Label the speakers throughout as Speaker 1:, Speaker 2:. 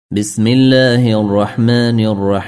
Speaker 1: بسم الله الرحمن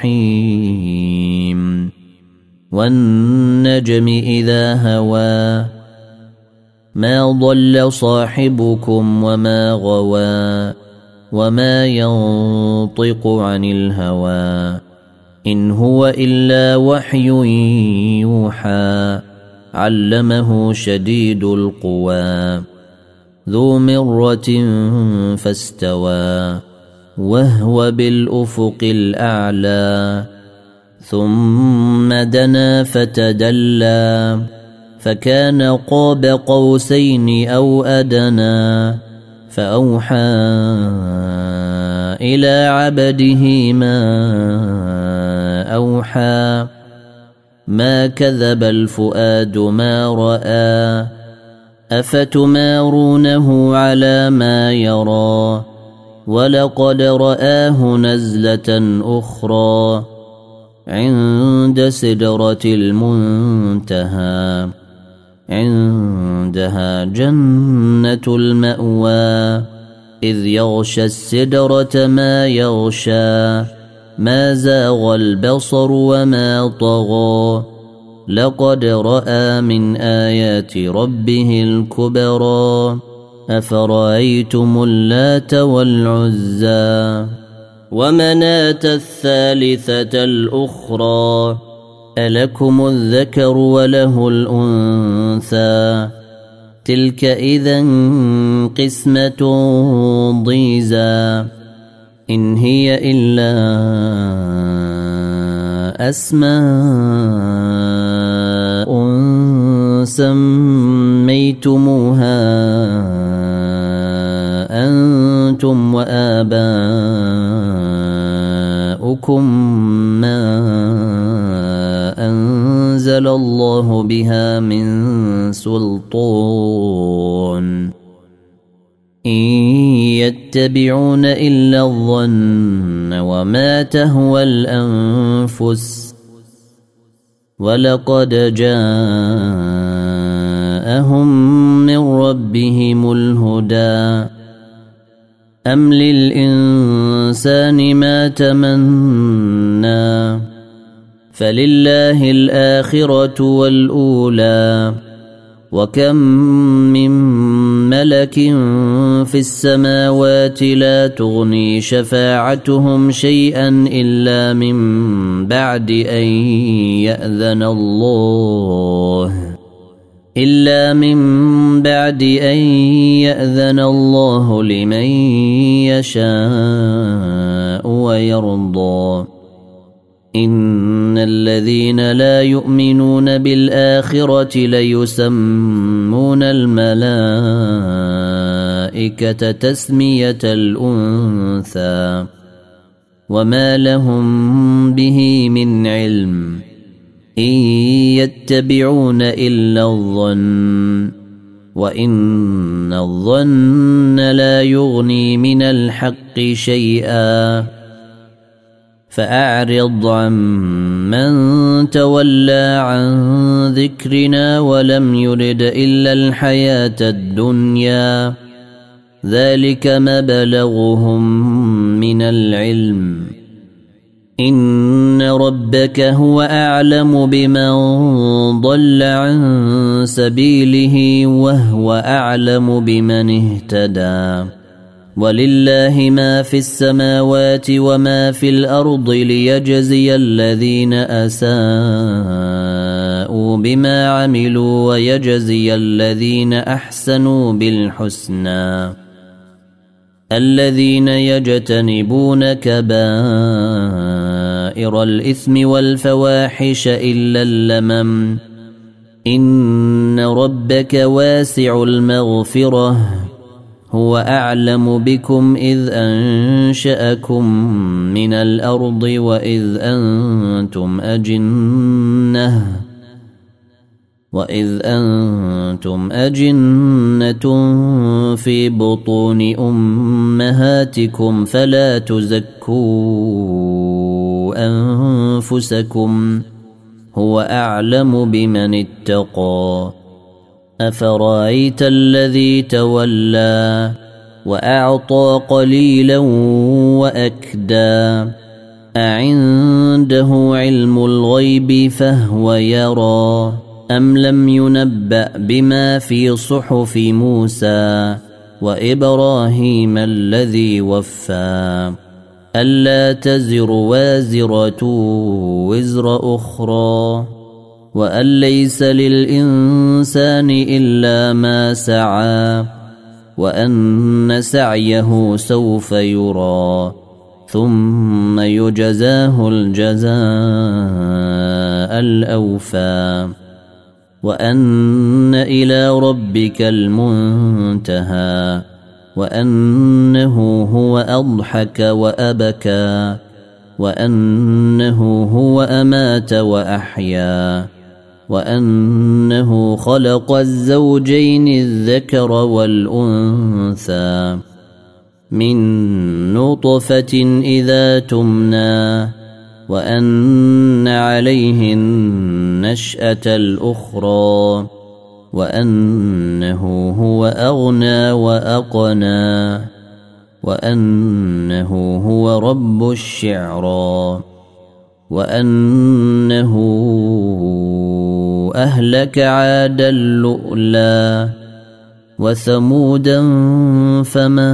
Speaker 1: الرحيم والنجم إذا هوى ما ضل صاحبكم وما غوى وما ينطق عن الهوى إن هو إلا وحي يوحى علمه شديد القوى ذو مرة فاستوى وهو بالأفق الأعلى ثم دنا فتدلى فكان قاب قوسين أو أدنى فأوحى إلى عبده ما أوحى ما كذب الفؤاد ما رأى أفتمارونه على ما يرى ولقد رآه نزلة أخرى عند سدرة المنتهى عندها جنة المأوى إذ يغشى السدرة ما يغشى ما زاغ البصر وما طغى لقد رأى من آيات ربه الكبرى أفرأيتم اللات والعزى ومناة الثالثة الأخرى ألكم الذكر وله الأنثى تلك إذا قسمة ضيزى إن هي إلا أسماء سميتموها أنتم وآباؤكم ما أنزل الله بها من سلطان إن يتبعون إلا الظن وما تهوى الأنفس ولقد جاءهم من ربهم الهدى أم للإنسان ما تمنى فلله الآخرة والأولى وكم من ملك في السماوات لا تغني شفاعتهم شيئا إلا من بعد أن يأذن الله لمن يشاء ويرضى إن الذين لا يؤمنون بالآخرة ليسمون الملائكة تسمية الأنثى وما لهم به من علم إن يتبعون إلا الظن وإن الظن لا يغني من الحق شيئا فأعرض عن من تولى عن ذكرنا ولم يرد إلا الحياة الدنيا ذلك مبلغهم من العلم إن ربك هو أعلم بمن ضل عن سبيله وهو أعلم بمن اهتدى ولله ما في السماوات وما في الأرض ليجزي الذين أساءوا بما عملوا ويجزي الذين أحسنوا بالحسنى الذين يجتنبون كبائر الإثم والفواحش إلا اللمم إن ربك واسع المغفرة هو أعلم بكم إذ أنشأكم من الأرض وإذ أنتم أجنة في بطون أمهاتكم فلا تزكوا أنفسكم هو أعلم بمن اتقى أفرأيت الذي تولى وأعطى قليلا وأكدى أعنده علم الغيب فهو يرى أم لم ينبأ بما في صحف موسى وإبراهيم الذي وفى ألا تزر وازرة وزر أخرى وأن ليس للإنسان إلا ما سعى وأن سعيه سوف يرى ثم يجزاه الجزاء الأوفى وأن إلى ربك المنتهى وأنه هو أضحك وأبكى وأنه هو أمات وأحيا وأنه خلق الزوجين الذكر والأنثى من نطفة إذا تمنى وأن عليه النشأة الأخرى وأنه هو أغنى وأقنى وأنه هو رب الشعرى وأنه أهلك عادا الأولى وثمودا فما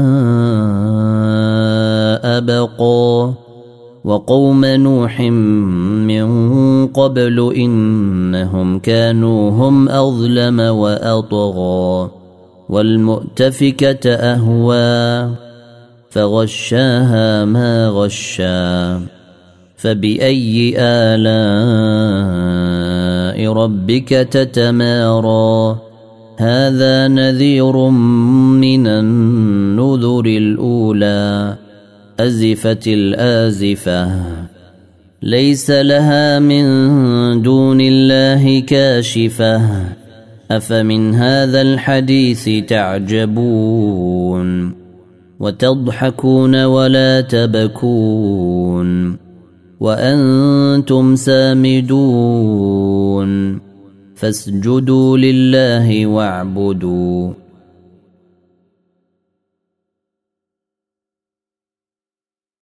Speaker 1: أبقى وقوم نوح من قبل إنهم كانوا هم أظلم وأطغى والمؤتفكة أهوى فغشاها ما غشا فبأي آلاء ربك تتمارى هذا نذير من النذر الأولى أزفت الآزفة ليس لها من دون الله كاشفة أفمن هذا الحديث تعجبون وتضحكون ولا تبكون وأنتم سامدون فاسجدوا لله واعبدوا